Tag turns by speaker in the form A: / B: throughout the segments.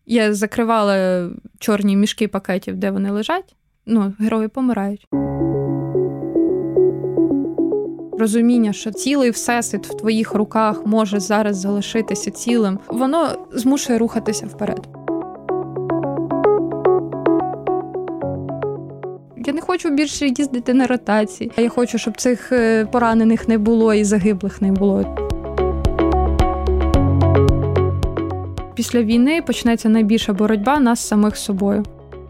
A: Я закривала чорні мішки пакетів, де вони лежать. Герої помирають. Розуміння, що цілий всесвіт в твоїх руках може зараз залишитися цілим, воно змушує рухатися вперед. Я не хочу більше їздити на ротації. Я хочу, щоб цих поранених не було і загиблих не було. Після війни почнеться найбільша боротьба нас самих з собою.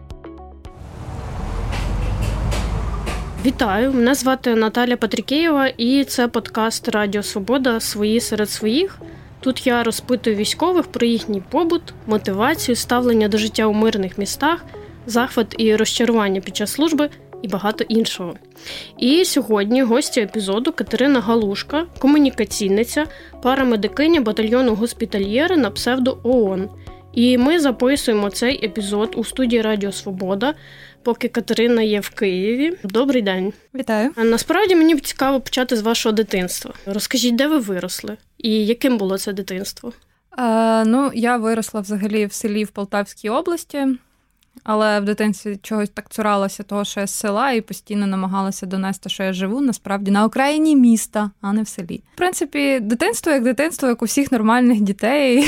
B: Вітаю, мене звати Наталя Патрікеєва, і це подкаст «Радіо Свобода. Свої серед своїх». Тут я розпитую військових про їхній побут, мотивацію, ставлення до життя у мирних містах, захват і розчарування під час служби і багато іншого. І сьогодні гостя епізоду Катерина Галушка, комунікаційниця, парамедикиня батальйону госпітальєри на псевдо ООН. І ми записуємо цей епізод у студії «Радіо Свобода», поки Катерина є в Києві. Добрий день.
A: Вітаю.
B: Насправді мені цікаво почати з вашого дитинства. Розкажіть, де ви виросли? І яким було це дитинство?
A: Я виросла взагалі в селі в Полтавській області, але в дитинстві чогось так цуралася того, що я з села, і постійно намагалася донести, що я живу, насправді, на окраїні міста, а не в селі. В принципі, дитинство, як у всіх нормальних дітей.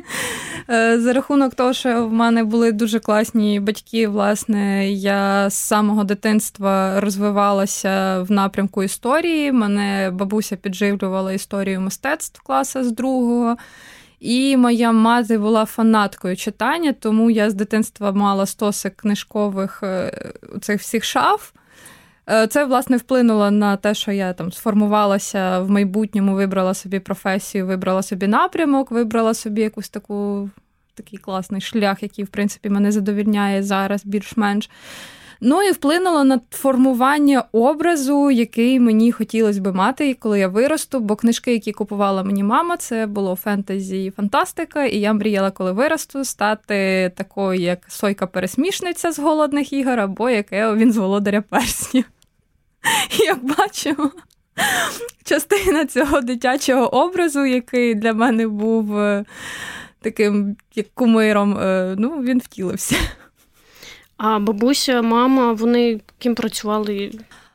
A: За рахунок того, що в мене були дуже класні батьки, власне, я з самого дитинства розвивалася в напрямку історії. Мене бабуся підживлювала історію мистецтв класу з 2-го. І моя мати була фанаткою читання, тому я з дитинства мала стосик книжкових цих всіх шаф. Це, власне, вплинуло на те, що я там сформувалася в майбутньому, вибрала собі професію, вибрала собі напрямок, вибрала собі якусь такий класний шлях, який, в принципі, мене задовольняє зараз більш-менш. І вплинуло на формування образу, який мені хотілося би мати, коли я виросту, бо книжки, які купувала мені мама, це було фентезі і фантастика, і я мріяла, коли виросту, стати такою, як Сойка-пересмішниця з «Голодних ігор», або як Еовін з «Володаря перснів». Як бачимо, частина цього дитячого образу, який для мене був таким як кумиром, він втілився.
B: А бабуся, мама, вони ким працювали?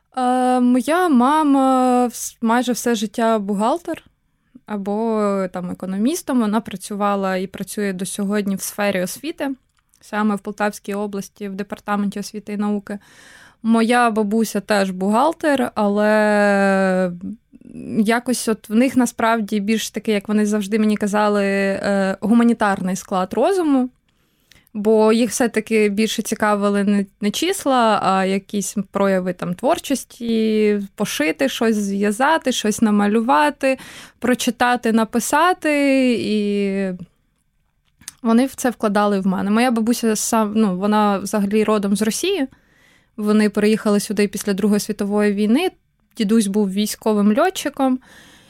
A: Моя мама майже все життя бухгалтер або економістом. Вона працювала і працює до сьогодні в сфері освіти, саме в Полтавській області, в департаменті освіти і науки. Моя бабуся теж бухгалтер, але якось в них насправді більш такий, як вони завжди мені казали, гуманітарний склад розуму. Бо їх все-таки більше цікавили не числа, а якісь прояви творчості, пошити, щось зв'язати, щось намалювати, прочитати, написати. І вони в це вкладали в мене. Моя бабуся, вона взагалі родом з Росії. Вони переїхали сюди після Другої світової війни. Дідусь був військовим льотчиком.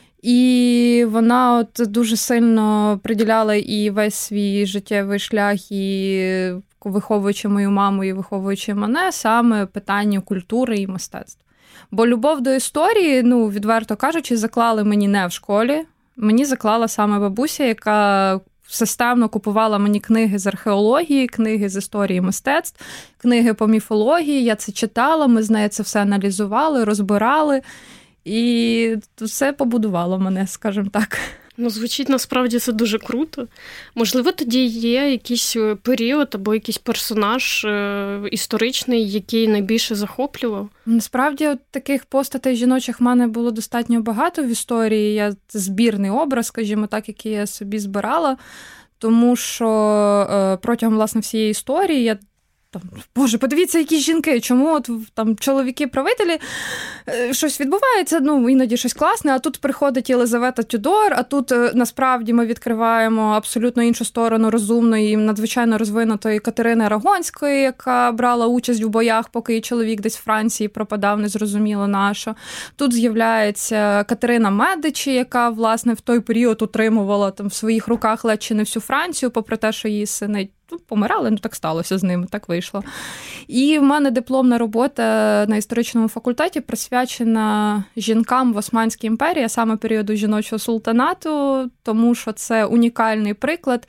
A: І вона дуже сильно приділяла і весь свій життєвий шлях, і виховуючи мою маму, і виховуючи мене, саме питанню культури і мистецтв. Бо любов до історії, відверто кажучи, заклали мені не в школі. Мені заклала саме бабуся, яка системно купувала мені книги з археології, книги з історії мистецтв, книги по міфології. Я це читала, ми з нею це все аналізували, розбирали. І все побудувало мене, скажімо так.
B: Звучить, насправді, це дуже круто. Можливо, тоді є якийсь період або якийсь персонаж історичний, який найбільше захоплював?
A: Насправді, таких постатей жіночих в мене було достатньо багато в історії. Це збірний образ, скажімо так, який я собі збирала. Тому що протягом, власне, всієї історії я Боже, подивіться, які жінки, чому чоловіки-правителі, щось відбувається, іноді щось класне, а тут приходить Єлизавета Тюдор, а тут насправді ми відкриваємо абсолютно іншу сторону розумної і надзвичайно розвинутої Катерини Арагонської, яка брала участь в боях, поки її чоловік десь в Франції пропадав, незрозуміло на що. Тут з'являється Катерина Медичі, яка, власне, в той період утримувала в своїх руках ледь чи не всю Францію, попри те, що її сини помирали, так сталося з ними, так вийшло. І в мене дипломна робота на історичному факультеті присвячена жінкам в Османській імперії, а саме періоду жіночого султанату, тому що це унікальний приклад,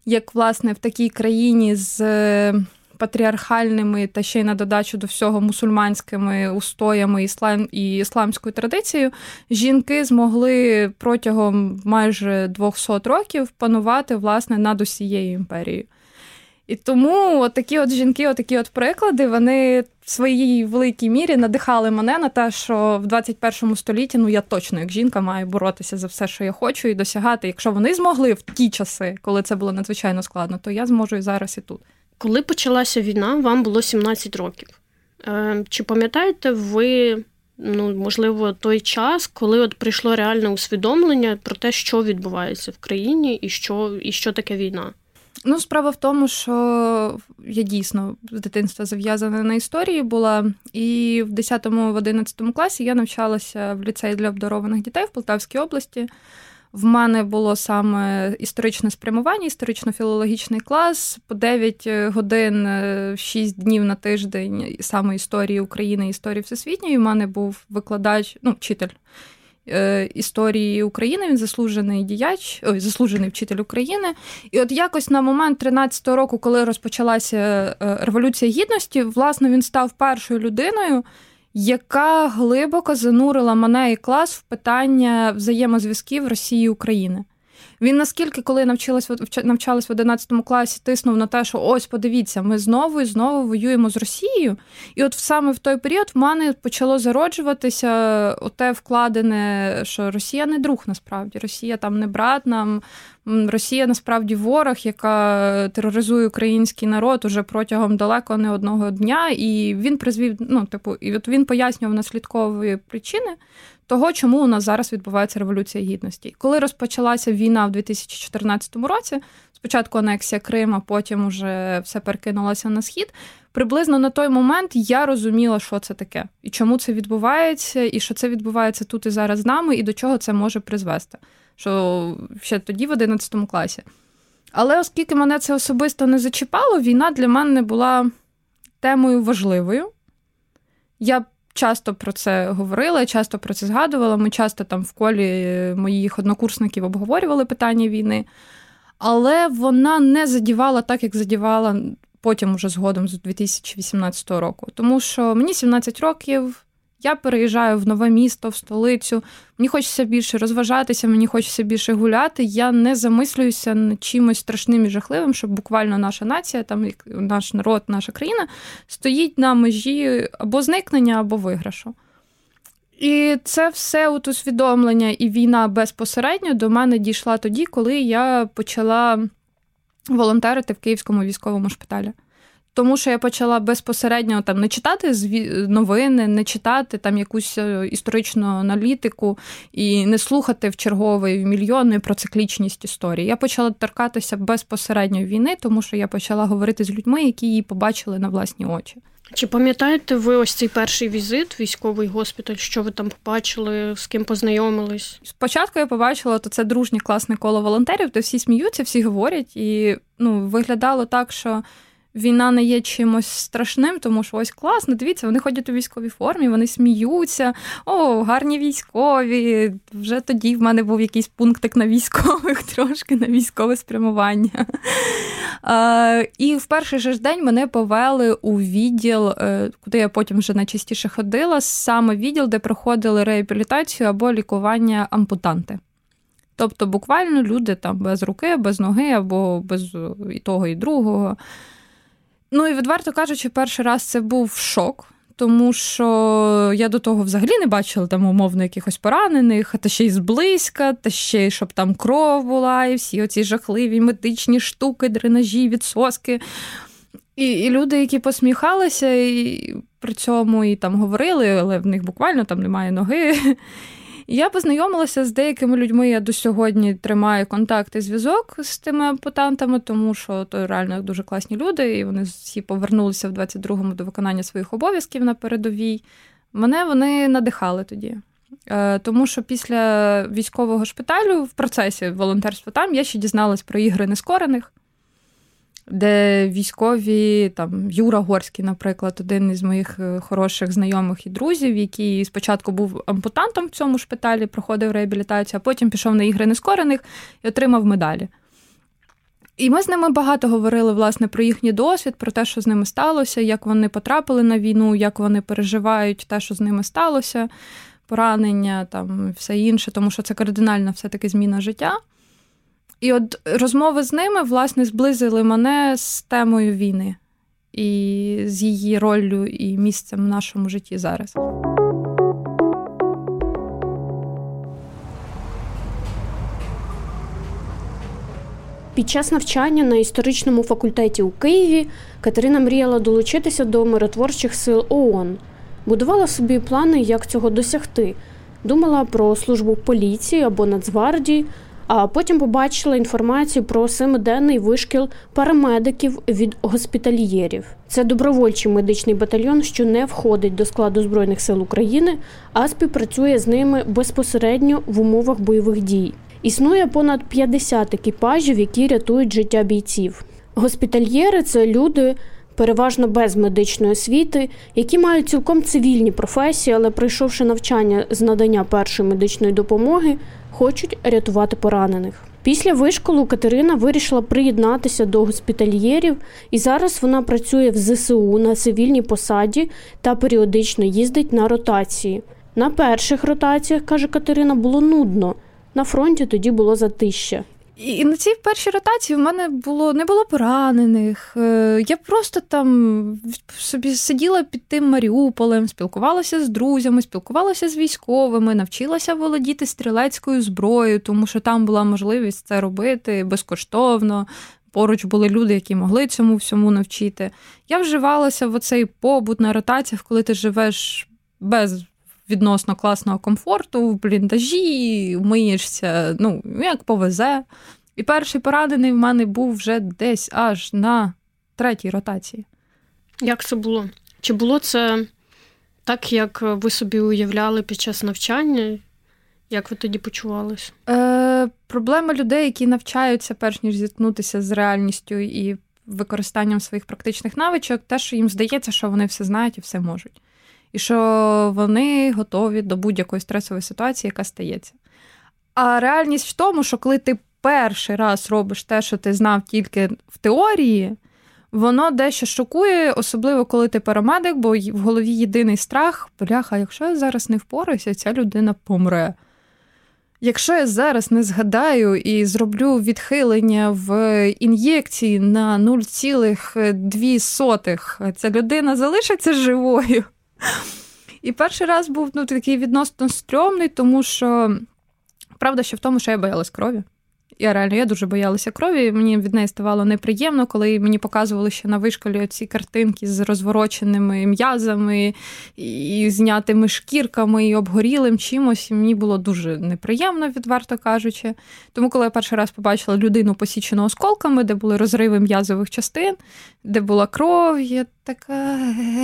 A: як, власне, в такій країні з патріархальними та ще й на додачу до всього мусульманськими устоями і ісламською традицією, жінки змогли протягом майже 200 років панувати, власне, над усією імперією. І тому такі от жінки, такі от приклади, вони в своїй великій мірі надихали мене на те, що в 21 столітті, я точно, як жінка, маю боротися за все, що я хочу, і досягати. Якщо вони змогли в ті часи, коли це було надзвичайно складно, то я зможу і зараз, і тут.
B: Коли почалася війна, вам було 17 років. Чи пам'ятаєте ви, можливо, той час, коли от прийшло реальне усвідомлення про те, що відбувається в країні і що таке війна?
A: Справа в тому, що я дійсно з дитинства зав'язана на історії була, і в 10-11 класі я навчалася в ліцеї для обдарованих дітей в Полтавській області. В мене було саме історичне спрямування, історично-філологічний клас, по 9 годин, 6 днів на тиждень саме історії України, історії всесвітньої. У мене був викладач, вчитель історії України, він заслужений вчитель України. І от якось на момент 13-го року, коли розпочалася Революція Гідності, власне, він став першою людиною, яка глибоко занурила мене і клас в питання взаємозв'язків Росії і України. Він наскільки, коли навчалась в 11 класі, тиснув на те, що ось, подивіться, ми знову і знову воюємо з Росією. І от саме в той період в мене почало зароджуватися оте вкладене, що Росія не друг насправді, Росія там не брат нам, Росія насправді ворог, яка тероризує український народ уже протягом далеко не одного дня. І він призвів, і от він пояснював наслідкові причини того, чому у нас зараз відбувається Революція Гідності. Коли розпочалася війна в 2014 році, спочатку анексія Криму, потім уже все перекинулося на Схід, приблизно на той момент я розуміла, що це таке, і чому це відбувається, і що це відбувається тут і зараз з нами, і до чого це може призвести. Що ще тоді в 11 класі. Але оскільки мене це особисто не зачіпало, війна для мене була темою важливою. Я часто про це говорила, часто про це згадувала. Ми часто там в колі моїх однокурсників обговорювали питання війни. Але вона не задівала так, як задівала потім уже згодом з 2018 року. Тому що мені 17 років, я переїжджаю в нове місто, в столицю, мені хочеться більше розважатися, мені хочеться більше гуляти, я не замислююся над чимось страшним і жахливим, щоб буквально наша нація, там наш народ, наша країна стоїть на межі або зникнення, або виграшу. І це все от усвідомлення і війна безпосередньо до мене дійшла тоді, коли я почала волонтерити в Київському військовому шпиталі. Тому що я почала безпосередньо там не читати новини, не читати там якусь історичну аналітику і не слухати в черговий мільйони про циклічність історії. Я почала торкатися безпосередньо війни, тому що я почала говорити з людьми, які її побачили на власні очі.
B: Чи пам'ятаєте ви ось цей перший візит, військовий госпіталь, що ви там побачили, з ким познайомились?
A: Спочатку я побачила, то це дружнє класне коло волонтерів, де всі сміються, всі говорять, і виглядало так, що війна не є чимось страшним, тому що ось класно, дивіться, вони ходять у військовій формі, вони сміються, гарні військові. Вже тоді в мене був якийсь пунктик на військових, трошки на військове спрямування. І в перший же ж день мене повели у відділ, куди я потім вже найчастіше ходила, саме відділ, де проходили реабілітацію або лікування ампутанти. Тобто буквально люди там без руки, без ноги або без і того, і другого. І відверто кажучи, перший раз це був шок, тому що я до того взагалі не бачила там умовно якихось поранених, та ще й зблизька, та ще й щоб там кров була, і всі оці жахливі медичні штуки, дренажі, відсоски. І люди, які посміхалися, і при цьому і там говорили, але в них буквально там немає ноги. Я познайомилася з деякими людьми, я до сьогодні тримаю контакт і зв'язок з тими ампутантами, тому що то реально дуже класні люди, і вони всі повернулися в 22-му до виконання своїх обов'язків на передовій. Мене вони надихали тоді. Тому що після військового шпиталю в процесі волонтерства там я ще дізналась про ігри нескорених, де військові, там Юра Горський, наприклад, один із моїх хороших знайомих і друзів, який спочатку був ампутантом в цьому шпиталі, проходив реабілітацію, а потім пішов на ігри нескорених і отримав медалі. І ми з ними багато говорили, власне, про їхній досвід, про те, що з ними сталося, як вони потрапили на війну, як вони переживають те, що з ними сталося, поранення, там, все інше, тому що це кардинальна все-таки зміна життя. І от розмови з ними, власне, зблизили мене з темою війни і з її роллю і місцем в нашому житті зараз.
B: Під час навчання на історичному факультеті у Києві Катерина мріяла долучитися до миротворчих сил ООН. Будувала собі плани, як цього досягти. Думала про службу в поліції або Нацгвардії, а потім побачила інформацію про 7-денний вишкіл парамедиків від госпітальєрів. Це добровольчий медичний батальйон, що не входить до складу Збройних сил України, а співпрацює з ними безпосередньо в умовах бойових дій. Існує понад 50 екіпажів, які рятують життя бійців. Госпітальєри – це люди, переважно без медичної освіти, які мають цілком цивільні професії, але пройшовши навчання з надання першої медичної допомоги, хочуть рятувати поранених. Після вишколу Катерина вирішила приєднатися до госпітальєрів, і зараз вона працює в ЗСУ на цивільній посаді та періодично їздить на ротації. На перших ротаціях, каже Катерина, було нудно. На фронті тоді було затища.
A: І на цій першій ротації в мене не було поранених. Я просто там собі сиділа під тим Маріуполем, спілкувалася з друзями, спілкувалася з військовими, навчилася володіти стрілецькою зброєю, тому що там була можливість це робити безкоштовно. Поруч були люди, які могли цьому всьому навчити. Я вживалася в оцей побут на ротаціях, коли ти живеш без відносно класного комфорту, в бліндажі, миєшся, як повезе. І перший поранений в мене був вже десь аж на 3-й ротації.
B: Як це було? Чи було це так, як ви собі уявляли під час навчання? Як ви тоді почувалися?
A: Проблема людей, які навчаються, перш ніж зіткнутися з реальністю і використанням своїх практичних навичок, те, що їм здається, що вони все знають і все можуть. І що вони готові до будь-якої стресової ситуації, яка стається. А реальність в тому, що коли ти перший раз робиш те, що ти знав тільки в теорії, воно дещо шокує, особливо коли ти парамедик, бо в голові єдиний страх – бляха, якщо я зараз не впораюся, ця людина помре. Якщо я зараз не згадаю і зроблю відхилення в ін'єкції на 0,2, ця людина залишиться живою. І перший раз був такий відносно стрьомний, тому що правда ще в тому, що я боялась крові. Я дуже боялася крові, мені від неї ставало неприємно, коли мені показували ще на вишколі ці картинки з розвороченими м'язами, і знятими шкірками, і обгорілим чимось, і мені було дуже неприємно, відверто кажучи. Тому, коли я перший раз побачила людину, посічену осколками, де були розриви м'язових частин, де була кров, я така...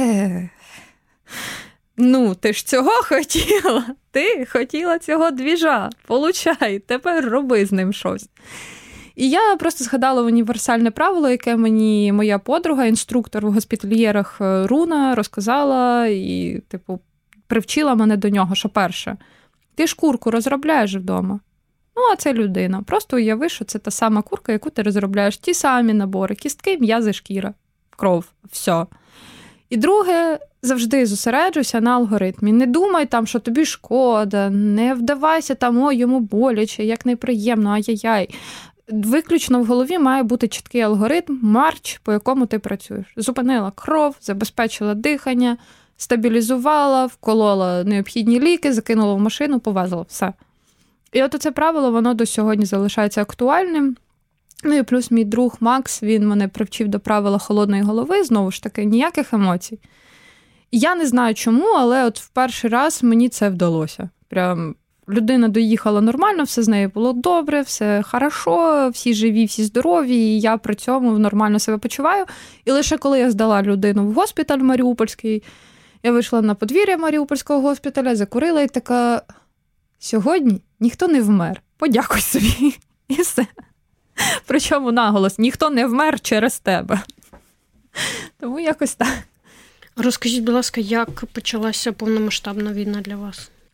A: ти ж цього хотіла? Ти хотіла цього двіжа. Получай, тепер роби з ним щось. І я просто згадала універсальне правило, яке мені моя подруга, інструктор в госпітальєрах Руна, розказала і, привчила мене до нього, що перше, ти ж курку розробляєш вдома. А це людина. Просто уяви, що це та сама курка, яку ти розробляєш. Ті самі набори, кістки, м'язи, шкіра, кров, все. І друге, завжди зосереджуйся на алгоритмі. Не думай там, що тобі шкода, не вдавайся там, йому боляче, як неприємно, ай-яй-яй. Виключно в голові має бути чіткий алгоритм, марч, по якому ти працюєш. Зупинила кров, забезпечила дихання, стабілізувала, вколола необхідні ліки, закинула в машину, повезла, все. І от це правило, воно до сьогодні залишається актуальним. І плюс мій друг Макс, він мене привчив до правила холодної голови, знову ж таки, ніяких емоцій. Я не знаю чому, але от в перший раз мені це вдалося. Прям людина доїхала нормально, все з нею було добре, все хорошо, всі живі, всі здорові, і я при цьому нормально себе почуваю. І лише коли я здала людину в госпіталь Маріупольський, я вийшла на подвір'я Маріупольського госпіталя, закурила і така, сьогодні ніхто не вмер, подякуй собі. І все. Причому наголос, ніхто не вмер через тебе. Тому якось так.
B: Розкажіть, будь ласка, як почалася повномасштабна війна для вас?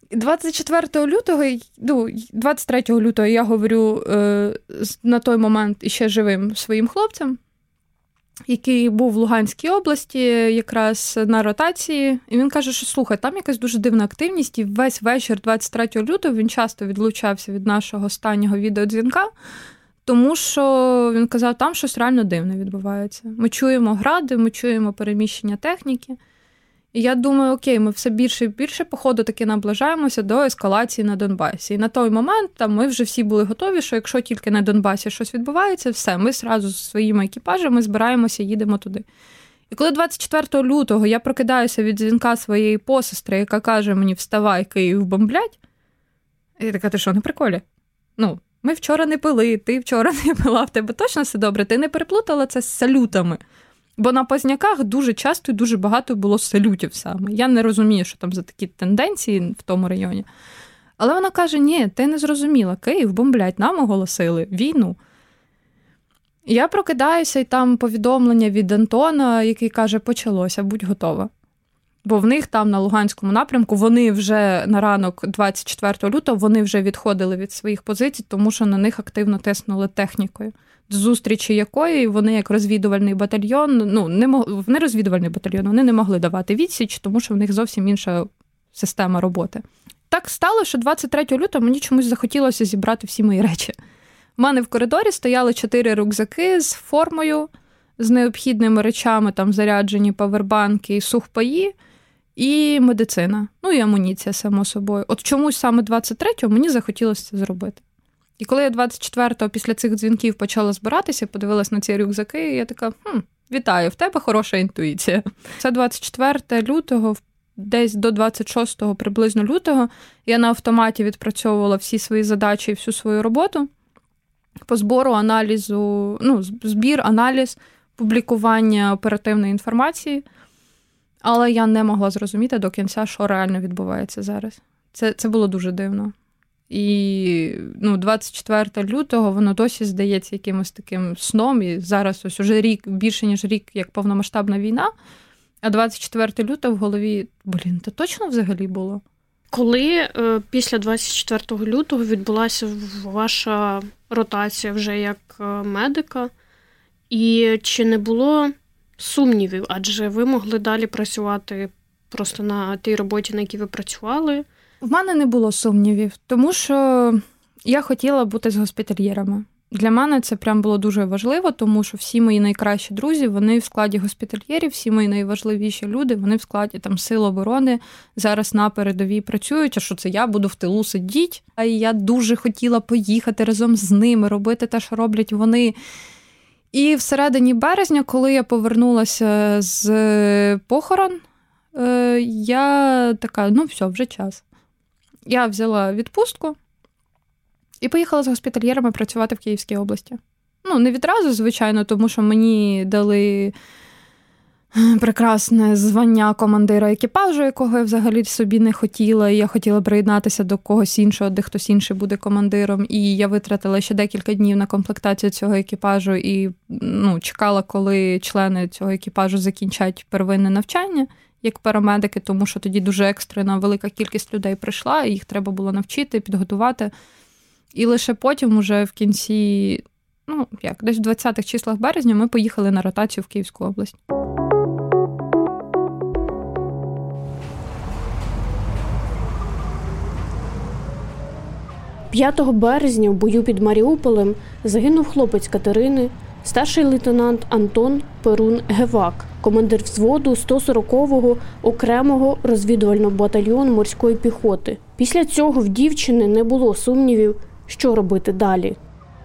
A: 24 лютого, 23 лютого я говорю на той момент іще живим своїм хлопцям, який був в Луганській області якраз на ротації. І він каже, що слухай, там якась дуже дивна активність, і весь вечір 23 лютого він часто відлучався від нашого останнього відеодзвінка, тому що він казав, там щось реально дивне відбувається. Ми чуємо гради, ми чуємо переміщення техніки. І я думаю, окей, ми все більше і більше, походу, таки наближаємося до ескалації на Донбасі. І на той момент там ми вже всі були готові, що якщо тільки на Донбасі щось відбувається, все, ми зразу зі своїми екіпажами збираємося, їдемо туди. І коли 24 лютого я прокидаюся від дзвінка своєї посестри, яка каже мені, вставай, Київ бомблять, я така, ти що, на приколі? Ми вчора не пили, ти вчора не пила, в тебе точно все добре? Ти не переплутала це з салютами? Бо на Позняках дуже часто і дуже багато було салютів саме. Я не розумію, що там за такі тенденції в тому районі. Але вона каже, ні, ти не зрозуміла, Київ бомблять, нам оголосили війну. І я прокидаюся, і там повідомлення від Антона, який каже, почалося, будь готова. Бо в них там на Луганському напрямку, вони вже на ранок 24 лютого, вони вже відходили від своїх позицій, тому що на них активно тиснули технікою. До зустрічі якої вони, як розвідувальний батальйон, не розвідувальний батальйон, вони не могли давати відсіч, тому що в них зовсім інша система роботи. Так стало, що 23 лютого мені чомусь захотілося зібрати всі мої речі. У мене в коридорі стояли 4 рюкзаки з формою, з необхідними речами, там заряджені павербанки і сухпаї, і медицина. І амуніція, само собою. От чомусь саме 23-го мені захотілося це зробити. І коли я 24-го після цих дзвінків почала збиратися, подивилась на ці рюкзаки, і я така, вітаю, в тебе хороша інтуїція. Це 24 лютого, десь до 26 приблизно лютого, я на автоматі відпрацьовувала всі свої задачі і всю свою роботу по збору, аналізу, збір, аналіз, публікування оперативної інформації. Але я не могла зрозуміти до кінця, що реально відбувається зараз. Це було дуже дивно. І 24 лютого воно досі здається якимось таким сном, і зараз ось уже рік, більше ніж рік, як повномасштабна війна, а 24 лютого в голові, це точно взагалі було?
B: Коли після 24 лютого відбулася ваша ротація вже як медика, і чи не було сумнівів, адже ви могли далі працювати просто на тій роботі, на якій ви працювали?
A: В мене не було сумнівів, тому що я хотіла бути з госпітальєрами. Для мене це прям було дуже важливо, тому що всі мої найкращі друзі, вони в складі госпітальєрів, всі мої найважливіші люди, вони в складі Сил оборони, зараз на передовій працюють, а що це я буду в тилу сидіти? А я дуже хотіла поїхати разом з ними, робити те, що роблять вони. І всередині березня, коли я повернулася з похорон, я така, все, вже час. Я взяла відпустку і поїхала з госпітальєрами працювати в Київській області. Не відразу, звичайно, тому що мені дали прекрасне звання командира екіпажу, якого я взагалі собі не хотіла. І я хотіла приєднатися до когось іншого, де хтось інший буде командиром. І я витратила ще декілька днів на комплектацію цього екіпажу і чекала, коли члени цього екіпажу закінчать первинне навчання як парамедики, тому що тоді дуже екстрена велика кількість людей прийшла, і їх треба було навчити, підготувати. І лише потім уже в кінці, десь в 20-х числах березня ми поїхали на ротацію в Київську область.
B: «5 березня в бою під Маріуполем загинув хлопець Катерини, старший лейтенант Антон Перун-Гевак, командир взводу 140-го окремого розвідувального батальйону морської піхоти. Після цього в дівчини не було сумнівів, що робити далі.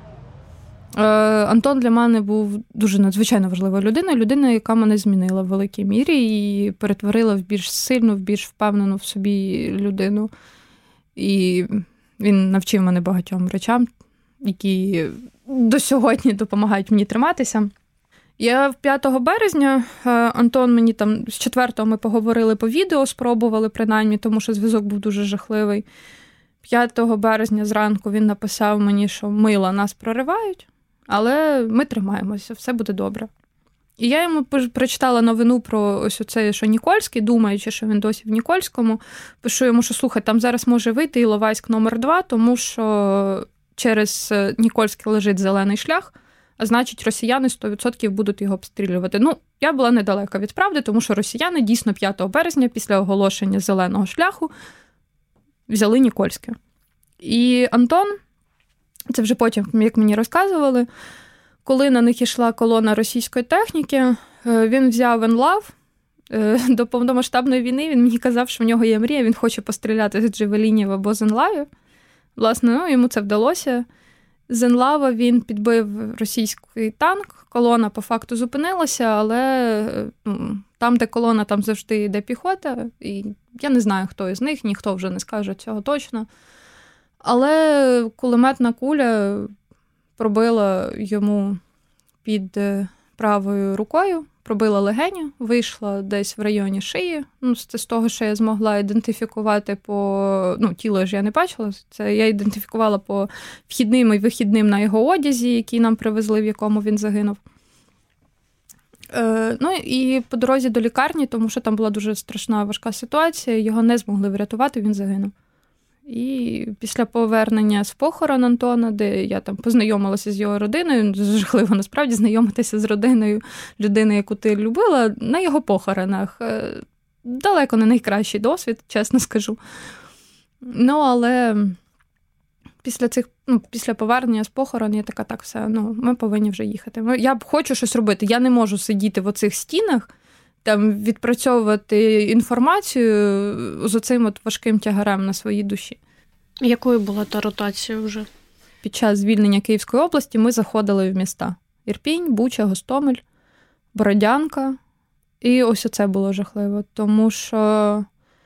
A: Антон для мене був дуже надзвичайно важлива людина, яка мене змінила в великій мірі і перетворила в більш сильну, в більш впевнену в собі людину. І він навчив мене багатьом речам, які до сьогодні допомагають мені триматися. Я 5 березня, Антон мені з 4-го ми поговорили по відео, спробували принаймні, тому що зв'язок був дуже жахливий. 5 березня зранку він написав мені, що мила, нас проривають, але ми тримаємося, все буде добре. І я йому прочитала новину про ось оце, що Нікольський, думаючи, що він досі в Нікольському. Пишу йому, що слухай, там зараз може вийти Іловайськ номер 2, тому що через Нікольський лежить зелений шлях, а значить росіяни 100% будуть його обстрілювати. Ну, я була недалека від правди, тому що росіяни дійсно 5 березня після оголошення зеленого шляху взяли Нікольське. І Антон, це вже потім, як мені розказували, коли на них йшла колона російської техніки, він взяв НЛАВ. До повномасштабної війни він мені казав, що в нього є мрія, він хоче постріляти з джавелінів або з НЛАВів. Власне, йому це вдалося. З НЛАВа він підбив російський танк, колона по факту зупинилася, але там, де колона, там завжди йде піхота. І я не знаю, хто із них, ніхто вже не скаже цього точно. Але кулеметна куля пробила йому під правою рукою, пробила легеню, вийшла десь в районі шиї. Це з того, що я змогла ідентифікувати по... тіло ж я не бачила. Це я ідентифікувала по вхідним і вихідним на його одязі, який нам привезли, в якому він загинув. І по дорозі до лікарні, тому що там була дуже страшна, важка ситуація, його не змогли врятувати, він загинув. І після повернення з похорон Антона, де я там познайомилася з його родиною, жахливо насправді знайомитися з родиною людини, яку ти любила, на його похоронах. Далеко не найкращий досвід, чесно скажу. Але після повернення з похорон я така, так, все, ми повинні вже їхати. Я хочу щось робити, я не можу сидіти в оцих стінах, там відпрацьовувати інформацію з оцим от важким тягарем на своїй душі.
B: Якою була та ротація вже?
A: Під час звільнення Київської області ми заходили в міста. Ірпінь, Буча, Гостомель, Бородянка. І ось оце було жахливо. Тому що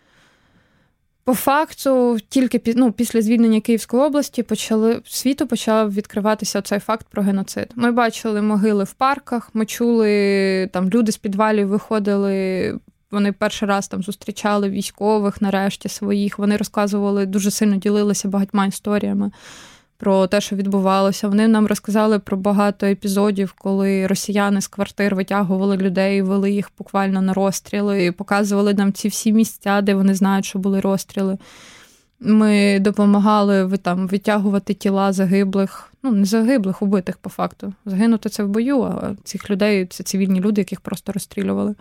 A: по факту тільки після звільнення Київської області світу почав відкриватися цей факт про геноцид. Ми бачили могили в парках, ми чули, там люди з підвалів виходили, вони перший раз там зустрічали військових нарешті своїх, вони розказували, дуже сильно ділилися багатьма історіями про те, що відбувалося. Вони нам розказали про багато епізодів, коли росіяни з квартир витягували людей, вели їх буквально на розстріли, і показували нам ці всі місця, де вони знають, що були розстріли. Ми допомагали витягувати тіла загиблих, не загиблих, убитих по факту. Загинути це в бою, а цих людей – це цивільні люди, яких просто розстрілювали.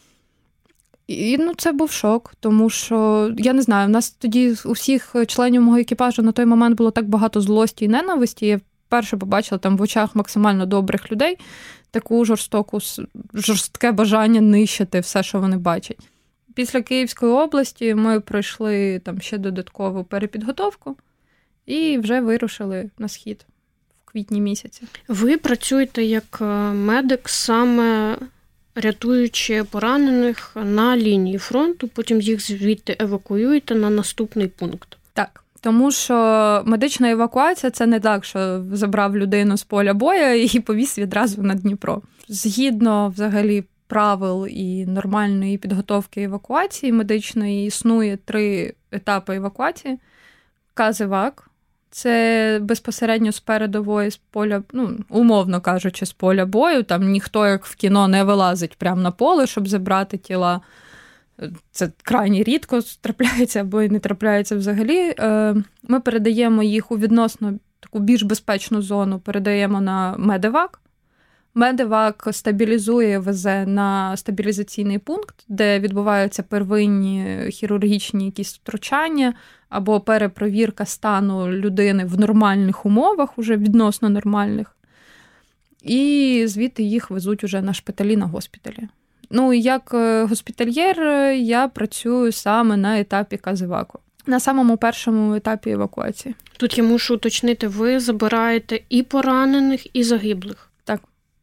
A: І це був шок, тому що, я не знаю, в нас тоді у всіх членів мого екіпажу на той момент було так багато злості і ненависті. Я вперше побачила там в очах максимально добрих людей таку жорстке бажання нищити все, що вони бачать. Після Київської області ми пройшли там ще додаткову перепідготовку і вже вирушили на схід в квітні місяці.
B: Ви працюєте як медик саме рятуючи поранених на лінії фронту, потім їх звідти евакуюєте на наступний пункт.
A: Так, тому що медична евакуація – це не так, що забрав людину з поля бою і повіз відразу на Дніпро. Згідно, взагалі, правил і нормальної підготовки евакуації медичної існує 3 етапи евакуації. КАЗ-ЕВАК – це безпосередньо з передової, з поля, умовно кажучи, з поля бою. Там ніхто, як в кіно, не вилазить прямо на поле, щоб забрати тіла. Це крайні рідко трапляється або і не трапляється взагалі. Ми передаємо їх у відносно таку більш безпечну зону, передаємо на медевак. Медевак стабілізує, везе на стабілізаційний пункт, де відбуваються первинні хірургічні якісь втручання або перепровірка стану людини в нормальних умовах, уже відносно нормальних. І звідти їх везуть уже на шпиталі, на госпіталі. Як госпітальєр я працюю саме на етапі КАЗ-ЕВАКу. На самому першому етапі евакуації.
B: Тут я мушу уточнити, ви забираєте і поранених, і загиблих?
A: Так.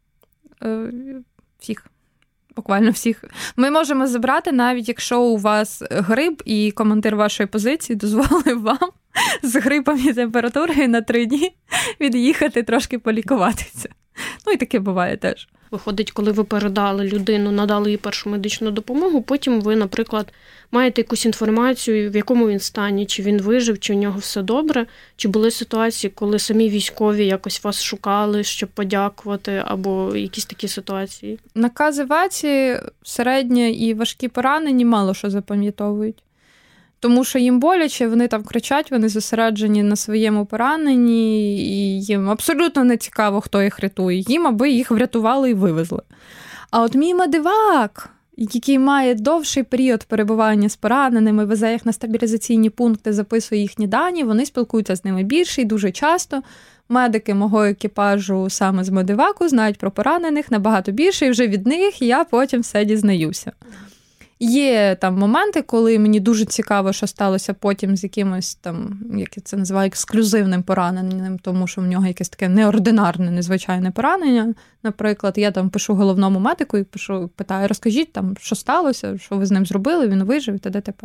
A: Всіх. Буквально всіх. Ми можемо забрати, навіть якщо у вас грип і командир вашої позиції дозволив вам з грипом і температурою на 3 дні від'їхати трошки полікуватися. І таке буває теж.
B: Виходить, коли ви передали людину, надали їй першу медичну допомогу, потім ви, наприклад, маєте якусь інформацію, в якому він стані, чи він вижив, чи у нього все добре, чи були ситуації, коли самі військові якось вас шукали, щоб подякувати, або якісь такі ситуації?
A: На КЗВАЦі середні і важкі поранені мало що запам'ятовують. Тому що їм боляче, вони там кричать, вони зосереджені на своєму пораненні, і їм абсолютно не цікаво, хто їх рятує. Їм, аби їх врятували і вивезли. А от мій медивак, який має довший період перебування з пораненими, везе їх на стабілізаційні пункти, записує їхні дані, вони спілкуються з ними більше і дуже часто. Медики мого екіпажу саме з медиваку знають про поранених набагато більше, і вже від них я потім все дізнаюся. Є там моменти, коли мені дуже цікаво, що сталося потім з якимось там, як я це називаю, ексклюзивним пораненням, тому що в нього якесь таке неординарне, незвичайне поранення. Наприклад, я там пишу головному медику і питаю, розкажіть там, що сталося, що ви з ним зробили, він вижив і т.д.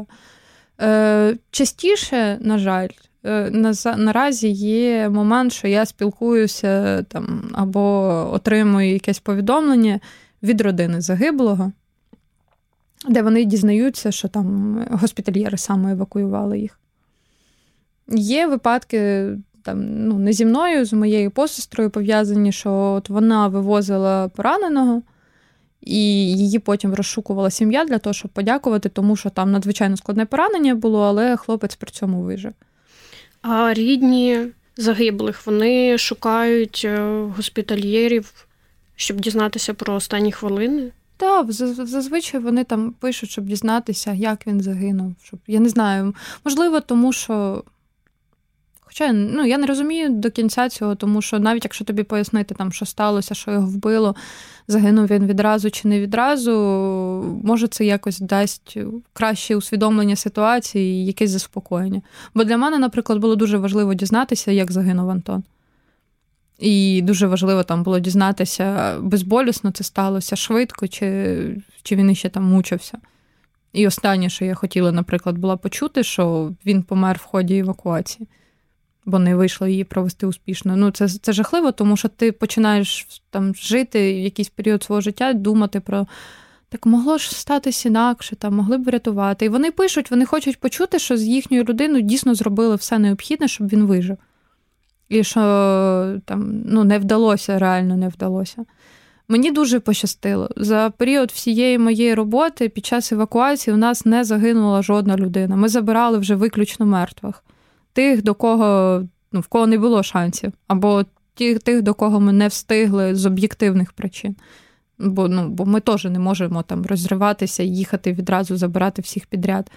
A: Частіше, на жаль, наразі є момент, що я спілкуюся там або отримую якесь повідомлення від родини загиблого, де вони дізнаються, що там госпітальєри саме евакуювали їх. Є випадки, там, не зі мною, з моєю посестрою пов'язані, що от вона вивозила пораненого, і її потім розшукувала сім'я для того, щоб подякувати, тому що там надзвичайно складне поранення було, але хлопець при цьому вижив.
B: А рідні загиблих, вони шукають госпітальєрів, щоб дізнатися про останні хвилини?
A: Так, зазвичай вони там пишуть, щоб дізнатися, як він загинув. Я не знаю, можливо, тому що... Хоча, я не розумію до кінця цього, тому що навіть якщо тобі пояснити, там, що сталося, що його вбило, загинув він відразу чи не відразу, може це якось дасть краще усвідомлення ситуації і якесь заспокоєння. Бо для мене, наприклад, було дуже важливо дізнатися, як загинув Антон. І дуже важливо там було дізнатися, безболісно це сталося, швидко, чи він іще там мучився. І останнє, що я хотіла, наприклад, була почути, що він помер в ході евакуації, бо не вийшло її провести успішно. Це жахливо, тому що ти починаєш там жити якийсь період свого життя, думати про так могло ж статися інакше, там могли б врятувати. І вони пишуть, вони хочуть почути, що з їхньою людиною дійсно зробили все необхідне, щоб він вижив. І що там, не вдалося, реально не вдалося. Мені дуже пощастило. За період всієї моєї роботи під час евакуації у нас не загинула жодна людина. Ми забирали вже виключно мертвих. Тих, до кого, в кого не було шансів. Або тих, до кого ми не встигли з об'єктивних причин. Бо ми теж не можемо там розриватися і їхати відразу забирати всіх підряд.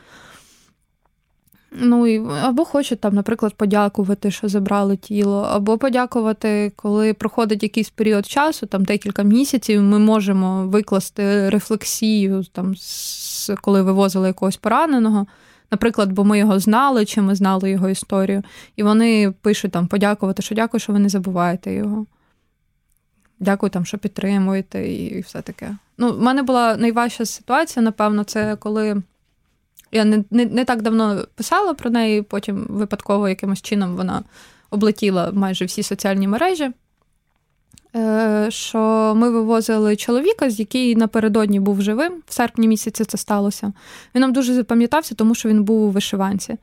A: Або хочуть там, наприклад, подякувати, що забрали тіло, або подякувати, коли проходить якийсь період часу, там декілька місяців, ми можемо викласти рефлексію, там, коли вивозили якогось пораненого, наприклад, бо ми його знали, чи ми знали його історію, і вони пишуть там подякувати, що дякую, що ви не забуваєте його. Дякую, там, що підтримуєте і все таке. В мене була найважча ситуація, напевно, це коли... Я не так давно писала про неї, потім випадково якимось чином вона облетіла майже всі соціальні мережі, що ми вивозили чоловіка, який напередодні був живим, в серпні місяці це сталося. Він нам дуже запам'ятався, тому що він був у вишиванці.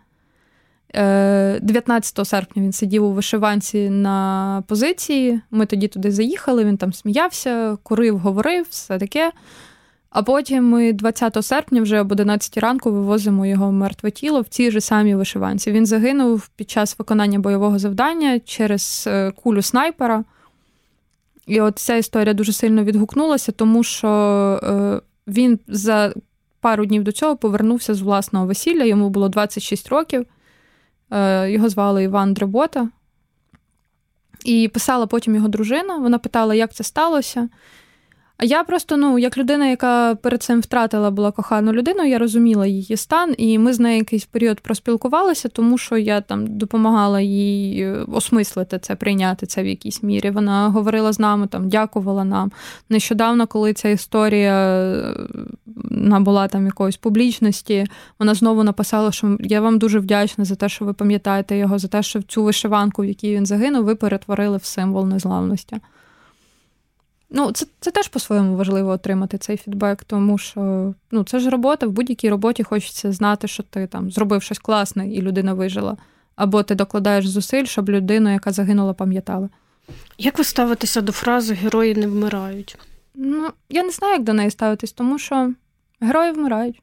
A: 19 серпня він сидів у вишиванці на позиції, ми тоді туди заїхали, він там сміявся, курив, говорив, все таке. А потім ми 20 серпня вже об 11 ранку вивозимо його мертве тіло в цій же самій вишиванці. Він загинув під час виконання бойового завдання через кулю снайпера. І от ця історія дуже сильно відгукнулася, тому що він за пару днів до цього повернувся з власного весілля, йому було 26 років, його звали Іван Дребота. І писала потім його дружина, вона питала, як це сталося. А я просто, як людина, яка перед цим втратила була кохану людину, я розуміла її стан, і ми з нею якийсь період проспілкувалися, тому що я там допомагала їй осмислити це, прийняти це в якійсь мірі. Вона говорила з нами, там, дякувала нам. Нещодавно, коли ця історія набула там якоїсь публічності, вона знову написала, що я вам дуже вдячна за те, що ви пам'ятаєте його, за те, що цю вишиванку, в якій він загинув, ви перетворили в символ незламності. Це теж по-своєму важливо отримати цей фідбек, тому що це ж робота, в будь-якій роботі хочеться знати, що ти там зробив щось класне і людина вижила. Або ти докладаєш зусиль, щоб людину, яка загинула, пам'ятала.
B: Як ви ставитеся до фрази «герої не вмирають»?
A: Я не знаю, як до неї ставитись, тому що герої вмирають.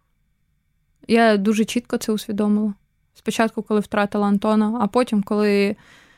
A: Я дуже чітко це усвідомила. Спочатку, коли втратила Антона, а потім, коли...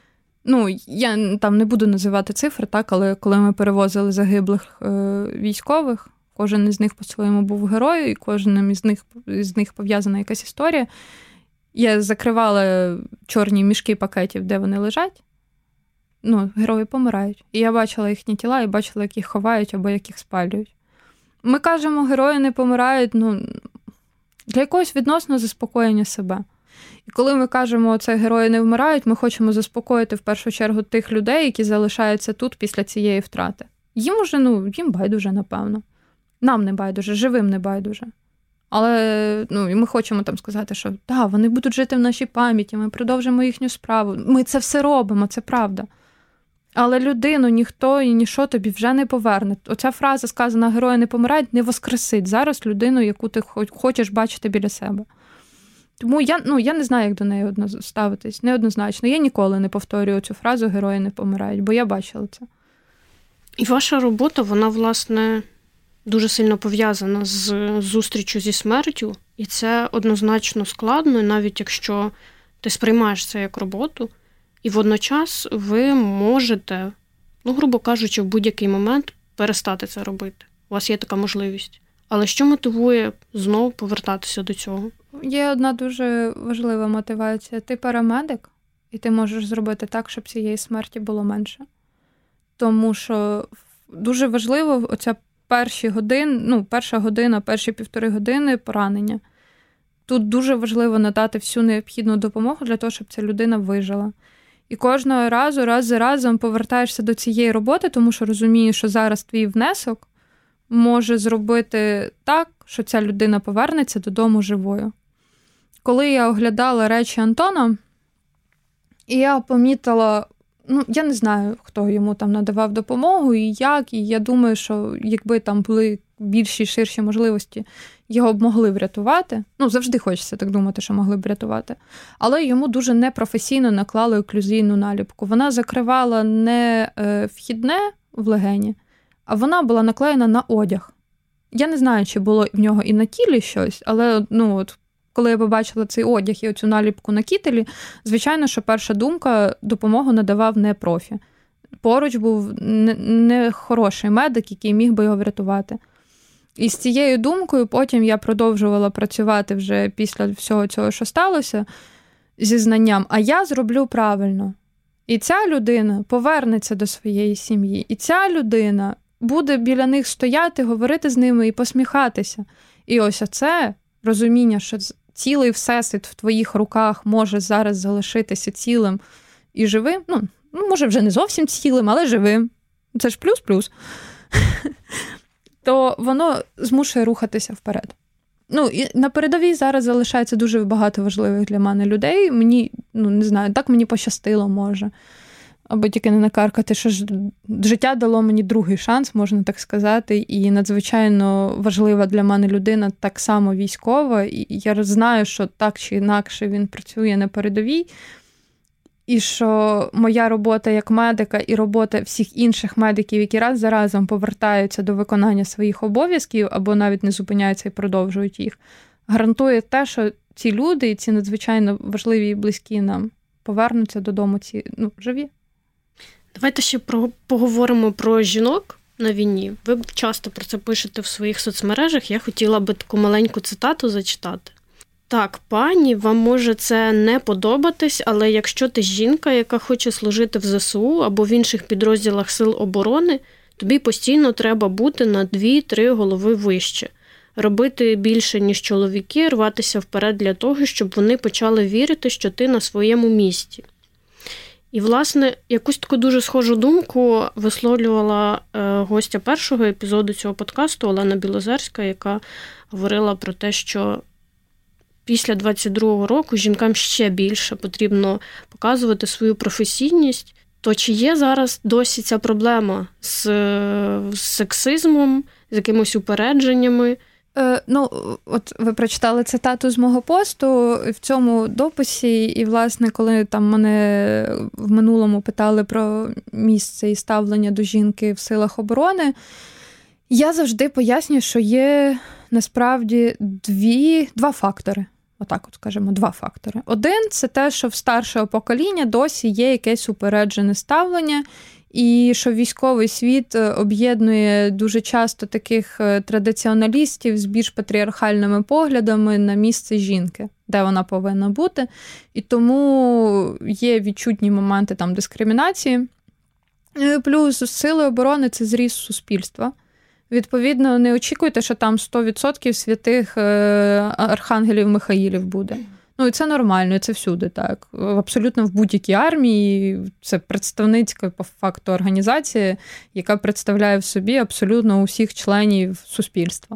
A: я там не буду називати цифри, так, але коли ми перевозили загиблих військових, кожен із них по-своєму був героєм, і кожним із них пов'язана якась історія. Я закривала чорні мішки пакетів, де вони лежать. Герої помирають. І я бачила їхні тіла, і бачила, як їх ховають або як їх спалюють. Ми кажемо, герої не помирають, для якогось відносного заспокоєння себе. І коли ми кажемо, це герої не вмирають, ми хочемо заспокоїти в першу чергу тих людей, які залишаються тут після цієї втрати. Їм уже, їм байдуже, напевно. Нам не байдуже, живим не байдуже. Але і ми хочемо там сказати, що вони будуть жити в нашій пам'яті, ми продовжимо їхню справу. Ми це все робимо, це правда. Але людину ніхто і ніщо тобі вже не поверне. Оця фраза, сказана «герої не помирають», не воскресить зараз людину, яку ти хочеш бачити біля себе. Тому я не знаю, як до неї ставитись. Неоднозначно. Я ніколи не повторюю цю фразу «герої не помирають», бо я бачила це.
B: І ваша робота, вона, власне, дуже сильно пов'язана з зустрічю зі смертю. І це однозначно складно, навіть якщо ти сприймаєш це як роботу. І водночас ви можете, грубо кажучи, в будь-який момент перестати це робити. У вас є така можливість. Але що мотивує знову повертатися до цього?
A: Є одна дуже важлива мотивація. Ти парамедик, і ти можеш зробити так, щоб цієї смерті було менше. Тому що дуже важливо оця перша година, перші 1,5 години поранення. Тут дуже важливо надати всю необхідну допомогу для того, щоб ця людина вижила. І кожного разу, раз за разом повертаєшся до цієї роботи, тому що розумієш, що зараз твій внесок може зробити так, що ця людина повернеться додому живою. Коли я оглядала речі Антона, і я помітила, я не знаю, хто йому там надавав допомогу і як, і я думаю, що якби там були більші, ширші можливості, його б могли врятувати. Завжди хочеться так думати, що могли б врятувати. Але йому дуже непрофесійно наклали оклюзійну наліпку. Вона закривала не вхідне в легені, а вона була наклеєна на одяг. Я не знаю, чи було в нього і на тілі щось, але коли я побачила цей одяг і оцю наліпку на кітелі, звичайно, що перша думка – допомогу надавав не профі. Поруч був не хороший медик, який міг би його врятувати. І з цією думкою потім я продовжувала працювати вже після всього цього, що сталося, зі знанням, а я зроблю правильно. І ця людина повернеться до своєї сім'ї. І ця людина буде біля них стояти, говорити з ними і посміхатися. І ось оце розуміння, що цілий всесвіт в твоїх руках може зараз залишитися цілим і живим. Може вже не зовсім цілим, але живим. Це ж плюс-плюс. То воно змушує рухатися вперед. І на передовій зараз залишається дуже багато важливих для мене людей. Мені, не знаю, так мені пощастило, може. Аби тільки не накаркати, що ж життя дало мені другий шанс, можна так сказати. І надзвичайно важлива для мене людина, так само військова. І я знаю, що так чи інакше він працює на передовій. І що моя робота як медика і робота всіх інших медиків, які раз за разом повертаються до виконання своїх обов'язків або навіть не зупиняються і продовжують їх, гарантує те, що ці люди, і ці надзвичайно важливі і близькі нам, повернуться додому живі.
B: Давайте ще поговоримо про жінок на війні. Ви часто про це пишете в своїх соцмережах. Я хотіла би таку маленьку цитату зачитати. Так, пані, вам може це не подобатись, але якщо ти жінка, яка хоче служити в ЗСУ або в інших підрозділах Сил оборони, тобі постійно треба бути на 2-3 голови вище. Робити більше, ніж чоловіки, рватися вперед для того, щоб вони почали вірити, що ти на своєму місці. І, власне, якусь таку дуже схожу думку висловлювала гостя першого епізоду цього подкасту Олена Білозерська, яка говорила про те, що після 22-го року жінкам ще більше потрібно показувати свою професійність То чи є зараз досі ця проблема з сексизмом, з якимись упередженнями?
A: От ви прочитали цитату з мого посту в цьому дописі, і, власне, коли там мене в минулому питали про місце і ставлення до жінки в силах оборони, я завжди пояснюю, що є насправді два фактори. Отак от, скажімо, два фактори. Один – це те, що в старшого покоління досі є якесь упереджене ставлення, і що військовий світ об'єднує дуже часто таких традиціоналістів з більш патріархальними поглядами на місце жінки, де вона повинна бути. І тому є відчутні моменти там дискримінації. Плюс сили оборони – це зріст суспільства. Відповідно, не очікуйте, що там 100% святих архангелів Михаїлів буде. І це нормально, і це всюди так. Абсолютно в будь-якій армії це представницька, по факту, організація, яка представляє в собі абсолютно усіх членів суспільства.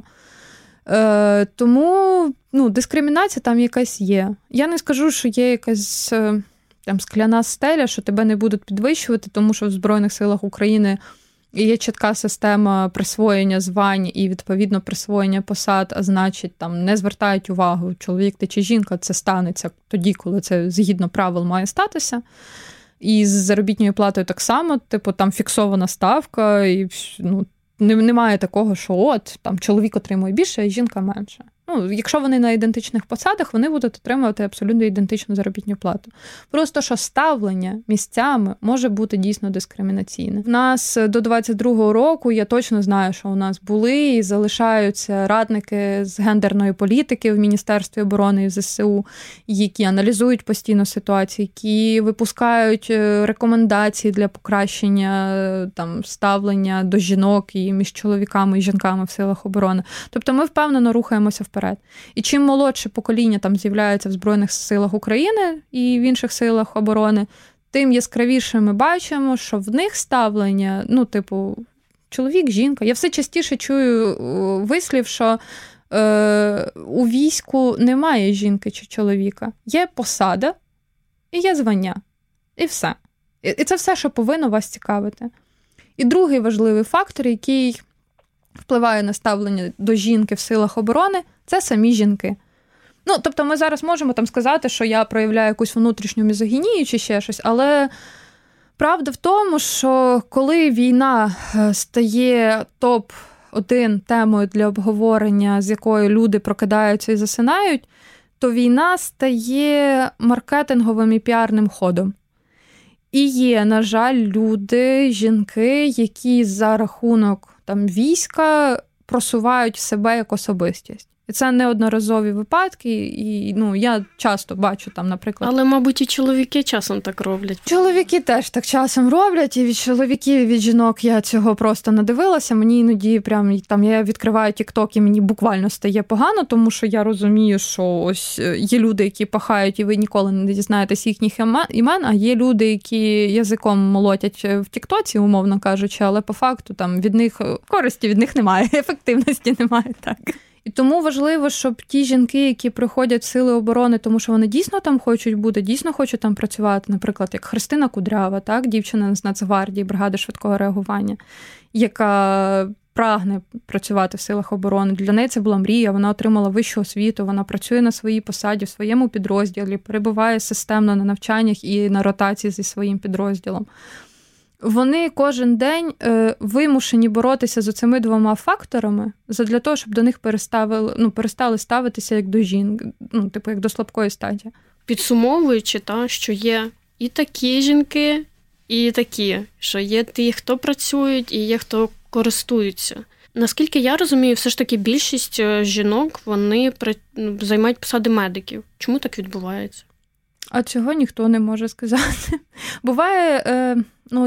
A: Тому дискримінація там якась є. Я не скажу, що є якась там скляна стеля, що тебе не будуть підвищувати, тому що в Збройних силах України є чітка система присвоєння звань і, відповідно, присвоєння посад, а значить, там не звертають увагу, чоловік ти чи жінка, це станеться тоді, коли це згідно правил має статися. І з заробітною платою так само, там фіксована ставка, і немає такого, що там чоловік отримує більше, а жінка менше. Якщо вони на ідентичних посадах, вони будуть отримувати абсолютно ідентичну заробітну плату. Просто, що ставлення місцями може бути дійсно дискримінаційне. В нас до 22-го року, я точно знаю, що у нас були і залишаються радники з гендерної політики в Міністерстві оборони і ЗСУ, які аналізують постійно ситуацію, які випускають рекомендації для покращення там ставлення до жінок і між чоловіками і жінками в силах оборони. Тобто ми впевнено рухаємося вперед. І чим молодше покоління там з'являється в Збройних силах України і в інших силах оборони, тим яскравіше ми бачимо, що в них ставлення, чоловік, жінка. Я все частіше чую вислів, що у війську немає жінки чи чоловіка. Є посада і є звання. І все. І це все, що повинно вас цікавити. І другий важливий фактор, який впливає на ставлення до жінки в силах оборони, це самі жінки. Тобто ми зараз можемо там сказати, що я проявляю якусь внутрішню мізогінію чи ще щось, але правда в тому, що коли війна стає топ-1 темою для обговорення, з якою люди прокидаються і засинають, то війна стає маркетинговим і піарним ходом. І є, на жаль, люди, жінки, які за рахунок війська просувають себе як особистість. І це неодноразові випадки, і я часто бачу там, наприклад...
B: Але, мабуть, і чоловіки часом так роблять.
A: Чоловіки теж так часом роблять, і від чоловіків, і від жінок я цього просто надивилася. Мені іноді я відкриваю TikTok, і мені буквально стає погано, тому що я розумію, що ось є люди, які пахають, і ви ніколи не дізнаєтесь їхніх імен, а є люди, які язиком молотять в TikTok, умовно кажучи, але по факту там від них користі від них немає, ефективності немає, так. І тому важливо, щоб ті жінки, які приходять в сили оборони, тому що вони дійсно там хочуть бути, дійсно хочуть там працювати, наприклад, як Христина Кудрява, так, дівчина з Нацгвардії, бригади швидкого реагування, яка прагне працювати в силах оборони. Для неї це була мрія, вона отримала вищу освіту, вона працює на своїй посаді, в своєму підрозділі, перебуває системно на навчаннях і на ротації зі своїм підрозділом. Вони кожен день вимушені боротися з цими двома факторами задля того, щоб до них перестали ставитися як до жінок, як до слабкої статі.
B: Підсумовуючи, що є і такі жінки, і такі, що є ті, хто працюють, і є хто користуються. Наскільки я розумію, все ж таки більшість жінок, вони займають посади медиків. Чому так відбувається?
A: А цього ніхто не може сказати. Буває,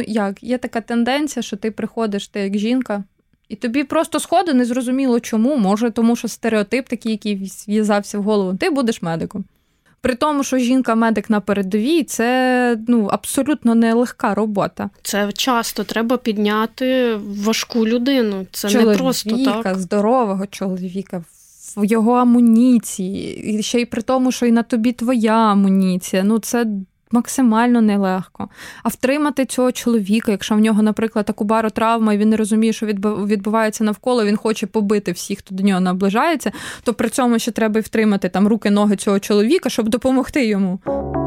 A: є така тенденція, що ти приходиш, ти як жінка, і тобі просто сходу незрозуміло чому, може тому, що стереотип такий, який в'язався в голову, ти будеш медиком. При тому, що жінка-медик на передовій, це абсолютно нелегка робота.
B: Це часто треба підняти важку людину, це не просто так.
A: Чоловіка, здорового чоловіка, в його амуніції, і ще й при тому, що і на тобі твоя амуніція. Це максимально нелегко. А втримати цього чоловіка, якщо в нього, наприклад, акубаротравма, і він не розуміє, що відбувається навколо, він хоче побити всіх, хто до нього наближається, то при цьому ще треба і втримати там руки, ноги цього чоловіка, щоб допомогти йому.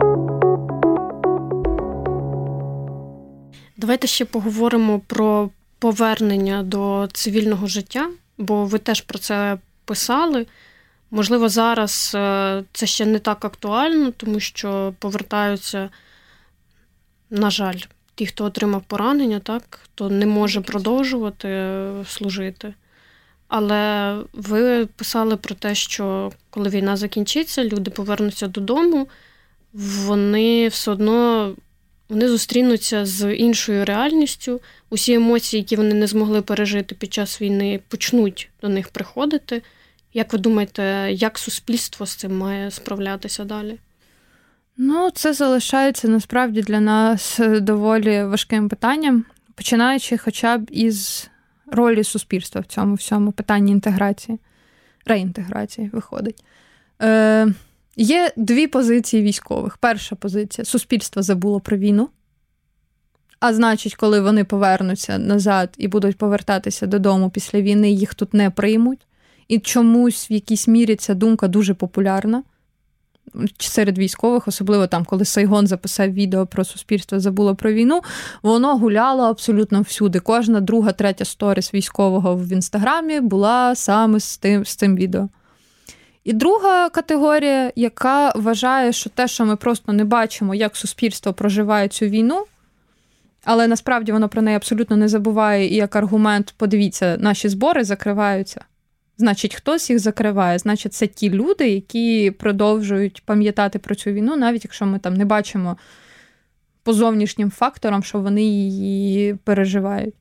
B: Давайте ще поговоримо про повернення до цивільного життя, бо ви теж про це писали. Можливо, зараз це ще не так актуально, тому що повертаються, на жаль, ті, хто отримав поранення, так, хто не може продовжувати служити. Але ви писали про те, що коли війна закінчиться, люди повернуться додому, вони все одно зустрінуться з іншою реальністю. Усі емоції, які вони не змогли пережити під час війни, почнуть до них приходити. Як ви думаєте, як суспільство з цим має справлятися далі?
A: Це залишається насправді для нас доволі важким питанням, починаючи хоча б із ролі суспільства в цьому всьому питанні інтеграції, реінтеграції виходить. Є дві позиції військових. Перша позиція – суспільство забуло про війну, а значить, коли вони повернуться назад і будуть повертатися додому після війни, їх тут не приймуть. І чомусь в якійсь мірі ця думка дуже популярна серед військових, особливо там, коли Сайгон записав відео про суспільство забуло про війну, воно гуляло абсолютно всюди. Кожна друга, третя сторіс військового в Інстаграмі була саме з цим відео. І друга категорія, яка вважає, що те, що ми просто не бачимо, як суспільство проживає цю війну, але насправді воно про неї абсолютно не забуває, і як аргумент, подивіться, наші збори закриваються. Значить, хтось їх закриває. Значить, це ті люди, які продовжують пам'ятати про цю війну, навіть якщо ми там не бачимо по зовнішнім факторам, що вони її переживають.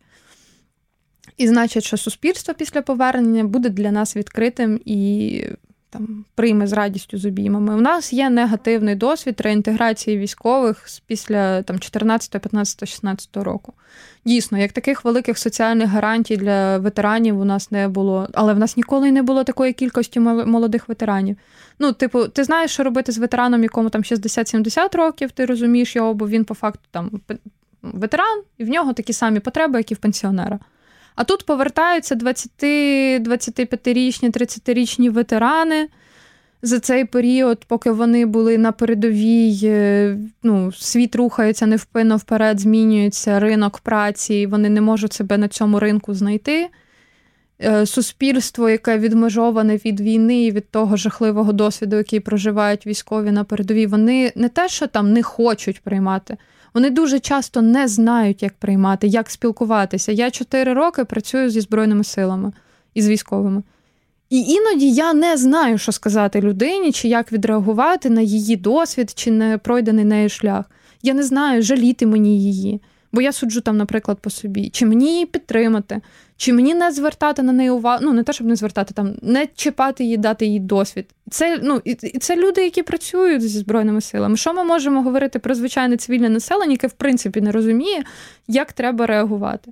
A: І значить, що суспільство після повернення буде для нас відкритим і там прийме з радістю з обіймами. У нас є негативний досвід реінтеграції військових після 14, 15, 16 року. Дійсно, як таких великих соціальних гарантій для ветеранів у нас не було, але в нас ніколи не було такої кількості молодих ветеранів. Ти знаєш, що робити з ветераном, якому там 60-70 років, ти розумієш його, бо він по факту там ветеран, і в нього такі самі потреби, як і в пенсіонера. А тут повертаються 20-25-річні, 30-річні ветерани за цей період, поки вони були на передовій, світ рухається невпинно вперед, змінюється ринок праці, вони не можуть себе на цьому ринку знайти. Суспільство, яке відмежоване від війни і від того жахливого досвіду, який проживають військові на передовій, вони не те, що там не хочуть приймати, вони дуже часто не знають, як приймати, як спілкуватися. Я 4 роки працюю зі Збройними силами і з військовими. І іноді я не знаю, що сказати людині, чи як відреагувати на її досвід, чи не пройдений нею шлях. Я не знаю, жаліти мені її. Бо я суджу там, наприклад, по собі. Чи мені її підтримати, чи мені не звертати на неї увагу, не те, щоб не звертати, там, не чіпати її, дати їй досвід. Це люди, які працюють зі Збройними силами. Що ми можемо говорити про звичайне цивільне населення, яке, в принципі, не розуміє, як треба реагувати.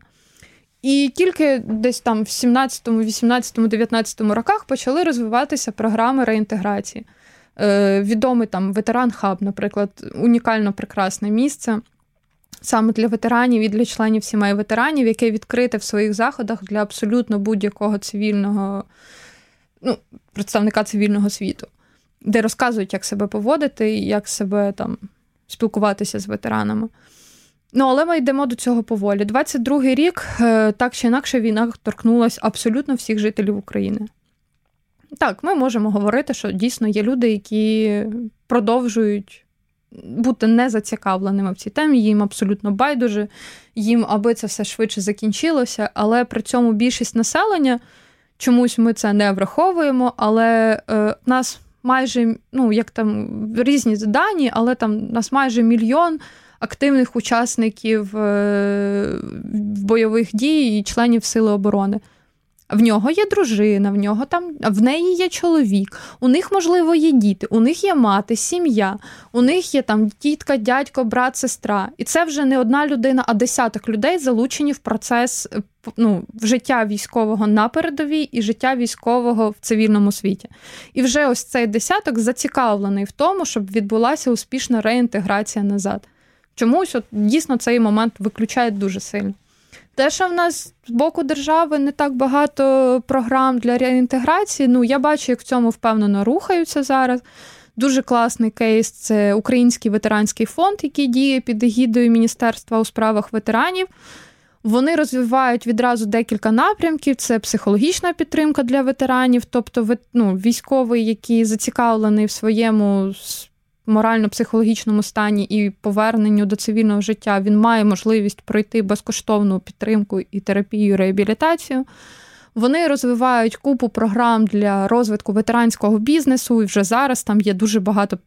A: І тільки десь там в 17, 18, 19 роках почали розвиватися програми реінтеграції. Відомий там ветеран-хаб, наприклад, унікально прекрасне місце саме для ветеранів і для членів сімей ветеранів, яке відкрите в своїх заходах для абсолютно будь-якого цивільного, представника цивільного світу, де розказують, як себе поводити, як себе там спілкуватися з ветеранами. Але ми йдемо до цього поволі. 22-й рік, так чи інакше, війна торкнулася абсолютно всіх жителів України. Так, ми можемо говорити, що дійсно є люди, які продовжують бути незацікавленими в цій темі, їм абсолютно байдуже, їм аби це все швидше закінчилося, але при цьому більшість населення, чомусь ми це не враховуємо, але нас майже, як там різні дані, але там нас майже 1 мільйон активних учасників бойових дій і членів Сили оборони. В нього є дружина, в неї є чоловік, у них, можливо, є діти, у них є мати, сім'я, у них є там тітка, дядько, брат, сестра. І це вже не одна людина, а десяток людей залучені в процес в життя військового на передовій і життя військового в цивільному світі. І вже ось цей десяток зацікавлений в тому, щоб відбулася успішна реінтеграція назад. Чомусь дійсно цей момент виключає дуже сильно. Те, що в нас з боку держави не так багато програм для реінтеграції, я бачу, як в цьому впевнено рухаються зараз. Дуже класний кейс – це Український ветеранський фонд, який діє під егідою Міністерства у справах ветеранів. Вони розвивають відразу декілька напрямків. Це психологічна підтримка для ветеранів, тобто військовий, який зацікавлений в своєму морально-психологічному стані і поверненню до цивільного життя, він має можливість пройти безкоштовну підтримку і терапію, і реабілітацію. Вони розвивають купу програм для розвитку ветеранського бізнесу, і вже зараз там є дуже багато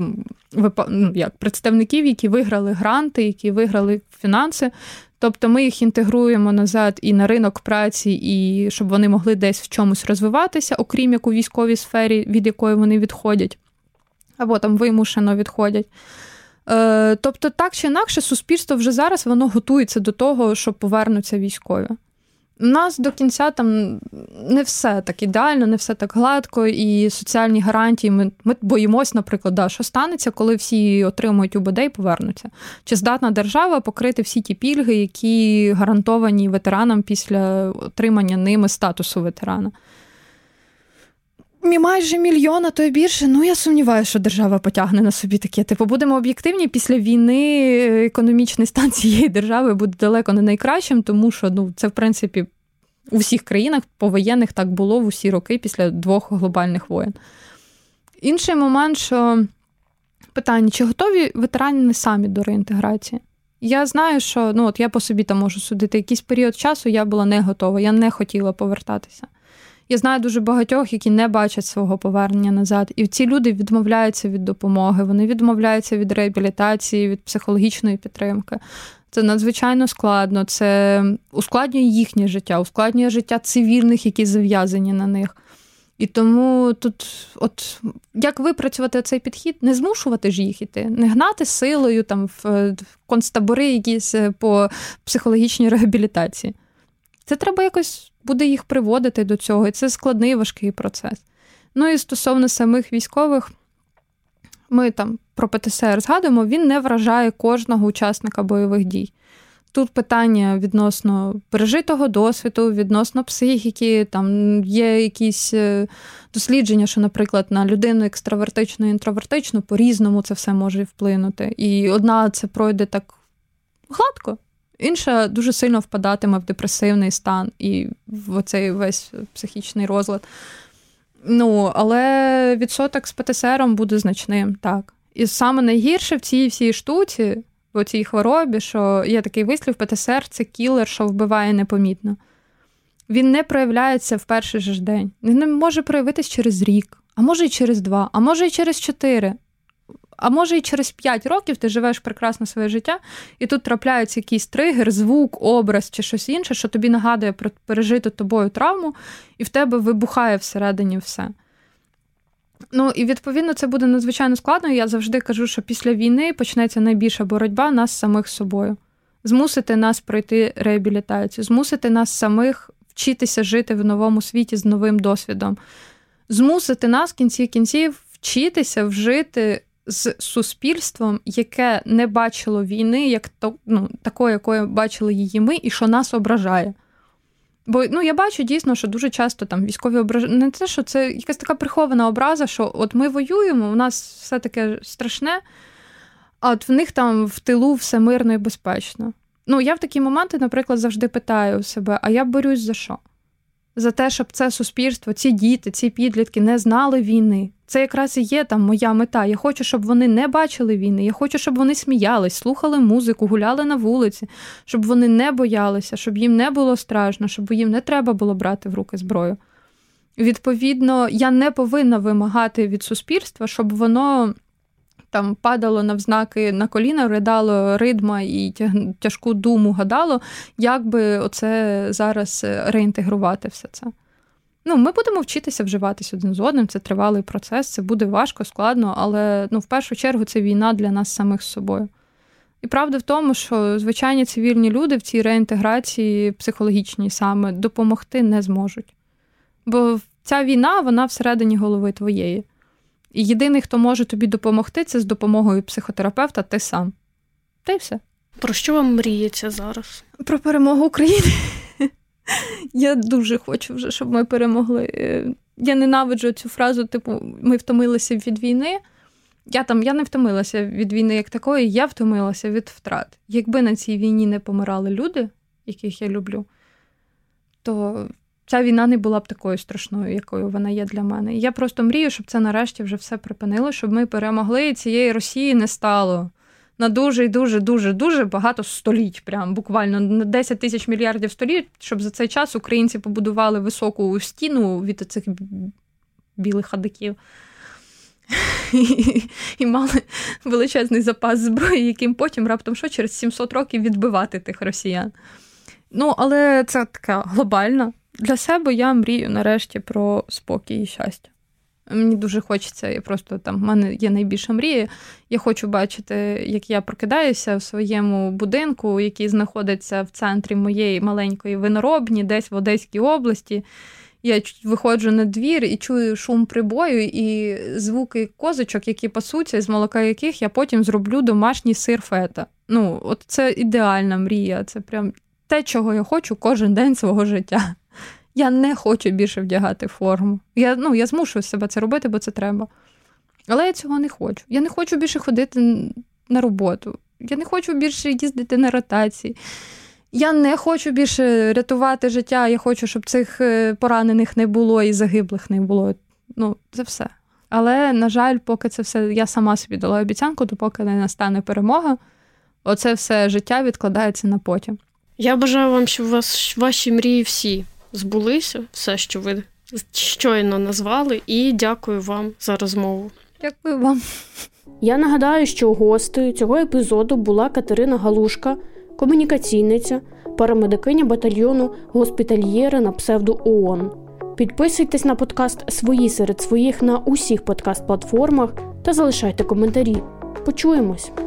A: представників, які виграли гранти, які виграли фінанси. Тобто ми їх інтегруємо назад і на ринок праці, і щоб вони могли десь в чомусь розвиватися, окрім як у військовій сфері, від якої вони відходять. Або там вимушено відходять. Тобто, так чи інакше, суспільство вже зараз воно готується до того, що повернуться військові. У нас до кінця там не все так ідеально, не все так гладко, і соціальні гарантії, ми боїмось, наприклад, що станеться, коли всі отримують УБД і повернуться. Чи здатна держава покрити всі ті пільги, які гарантовані ветеранам після отримання ними статусу ветерана? Майже 1 мільйон, а то й більше. Я сумніваюся, що держава потягне на собі таке. Будемо об'єктивні, після війни економічний стан цієї держави буде далеко не найкращим, тому що це, в принципі, у всіх країнах повоєнних так було в усі роки після 2 глобальних воєн. Інший момент, що питання, чи готові ветерани самі до реінтеграції? Я знаю, що, я по собі там можу судити, якийсь період часу я була не готова, я не хотіла повертатися. Я знаю дуже багатьох, які не бачать свого повернення назад. І ці люди відмовляються від допомоги, вони відмовляються від реабілітації, від психологічної підтримки. Це надзвичайно складно, це ускладнює їхнє життя, ускладнює життя цивільних, які зав'язані на них. І тому тут, як випрацювати цей підхід? Не змушувати ж їх іти, не гнати силою там, в концтабори якісь по психологічній реабілітації. Це треба якось буде їх приводити до цього, і це складний, важкий процес. І стосовно самих військових, ми там про ПТСР згадуємо, він не вражає кожного учасника бойових дій. Тут питання відносно пережитого досвіду, відносно психіки, там є якісь дослідження, що, наприклад, на людину екстравертичну і інтровертичну по-різному це все може вплинути. І одна це пройде так гладко, інша дуже сильно впадатиме в депресивний стан і в оцей весь психічний розлад. Але відсоток з ПТСРом буде значним, так. І саме найгірше в цій всій штуці, в цій хворобі, що є такий вислів, ПТСР – це кілер, що вбиває непомітно. Він не проявляється в перший же день. Він не може проявитись через рік, а може і через 2, а може і через 4. А може і через 5 років ти живеш прекрасно своє життя, і тут трапляється якийсь тригер, звук, образ чи щось інше, що тобі нагадує про пережиту тобою травму, і в тебе вибухає всередині все. І відповідно це буде надзвичайно складно. Я завжди кажу, що після війни почнеться найбільша боротьба нас самих з собою. Змусити нас пройти реабілітацію, змусити нас самих вчитися жити в новому світі з новим досвідом. Змусити нас в кінці кінців вчитися вжити з суспільством, яке не бачило війни, як такою, якою бачили її ми, і що нас ображає. Бо я бачу дійсно, що дуже часто там військові ображають. Не те, що це якась така прихована образа, що от ми воюємо, у нас все таке страшне, а от в них там в тилу все мирно і безпечно. Я в такі моменти, наприклад, завжди питаю себе, а я борюсь за що? За те, щоб це суспільство, ці діти, ці підлітки не знали війни. Це якраз і є там моя мета. Я хочу, щоб вони не бачили війни. Я хочу, щоб вони сміялись, слухали музику, гуляли на вулиці, щоб вони не боялися, щоб їм не було страшно, щоб їм не треба було брати в руки зброю. Відповідно, я не повинна вимагати від суспільства, щоб воно там падало навзнаки на коліна, ридало ридма і тяжку думу гадало, як би оце зараз реінтегрувати все це. Ми будемо вчитися вживатись один з одним, це тривалий процес, це буде важко, складно, але в першу чергу це війна для нас самих з собою. І правда в тому, що звичайні цивільні люди в цій реінтеграції психологічній саме допомогти не зможуть. Бо ця війна, вона всередині голови твоєї. І єдиний, хто може тобі допомогти, це з допомогою психотерапевта ти сам. Та й все.
B: Про що вам мріється зараз?
A: Про перемогу України. Я дуже хочу вже, щоб ми перемогли. Я ненавиджу цю фразу, ми втомилися від війни. Я не втомилася від війни як такої, я втомилася від втрат. Якби на цій війні не помирали люди, яких я люблю, то ця війна не була б такою страшною, якою вона є для мене. І я просто мрію, щоб це нарешті вже все припинило, щоб ми перемогли, і цієї Росії не стало на дуже і дуже багато століть, прям буквально на 10 тисяч мільярдів століть, щоб за цей час українці побудували високу стіну від цих білих хадиків. І мали величезний запас зброї, яким потім раптом через 700 років відбивати тих росіян. Але це така глобальна. Для себе я мрію нарешті про спокій і щастя. Мені дуже хочеться, в мене є найбільша мрія. Я хочу бачити, як я прокидаюся в своєму будинку, який знаходиться в центрі моєї маленької виноробні, десь в Одеській області. Я виходжу на двір і чую шум прибою і звуки козочок, які пасуться, з молока яких я потім зроблю домашній сир фета. От це ідеальна мрія. Це прям те, чого я хочу кожен день свого життя. Я не хочу більше вдягати форму. Я змушую себе це робити, бо це треба. Але я цього не хочу. Я не хочу більше ходити на роботу. Я не хочу більше їздити на ротації. Я не хочу більше рятувати життя. Я хочу, щоб цих поранених не було і загиблих не було. Це все. Але, на жаль, поки це все, я сама собі дала обіцянку, то поки не настане перемога, оце все життя відкладається на потім.
B: Я бажаю вам, щоб ваші мрії всі збулися, все, що ви щойно назвали, і дякую вам за розмову.
A: Дякую вам.
B: Я нагадаю, що гостею цього епізоду була Катерина Галушка, комунікаційниця, парамедикиня батальйону «Госпітальєри» на псевдо ООН. Підписуйтесь на подкаст «Свої серед своїх» на усіх подкаст-платформах та залишайте коментарі. Почуємось!